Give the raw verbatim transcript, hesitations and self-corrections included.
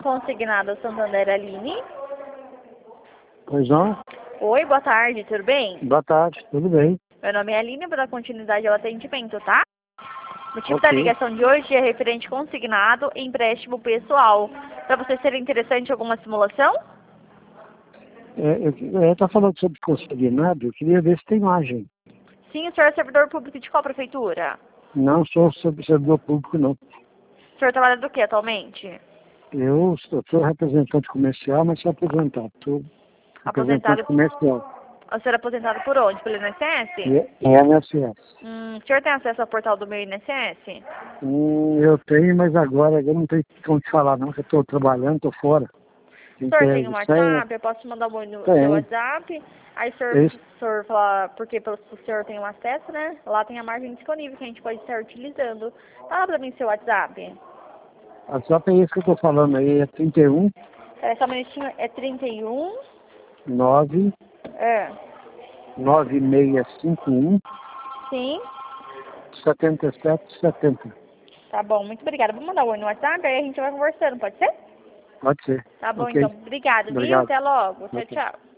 Consignado Santander Aline. Pois não? Oi, boa tarde, tudo bem? Boa tarde, tudo bem? Meu nome é Aline, vou dar continuidade ao atendimento, tá? O motivo Ok. da ligação de hoje é referente consignado e empréstimo pessoal. Para você ser interessante alguma simulação? É, eu estou falando sobre consignado, eu queria ver se tem imagem. Sim, o senhor é servidor público de qual prefeitura? Não sou sobre servidor público, não. O senhor trabalha do que atualmente? Eu sou, sou representante comercial, mas sou aposentado. Sou representante Aposentado. comercial. O senhor é aposentado por onde? Pelo I N S S? E é N S S. Hum, o senhor tem acesso ao portal do meu I N S S? Hum, eu tenho, mas agora eu não tenho como te falar, não, que eu estou trabalhando, estou fora. O Tem senhor que tem um senha. WhatsApp? Eu posso te mandar um oi no seu Tem. WhatsApp. Aí o senhor, Esse, o senhor falar, porque pelo, se o senhor tem um acesso, né? Lá tem a margem disponível que a gente pode estar utilizando. Fala pra mim seu WhatsApp. WhatsApp é esse que eu estou falando aí, é trinta e um, Peraí só um minutinho, é trinta e um. nove, É. nove seis cinco um, Sim. sete sete setenta. Tá bom, muito obrigada. Vou mandar um oi no WhatsApp, aí a gente vai conversando, pode ser? Pode ser. Tá bom, Ok. então. Obrigada, viu? Obrigado. Até logo. Tchau, Ok. tchau.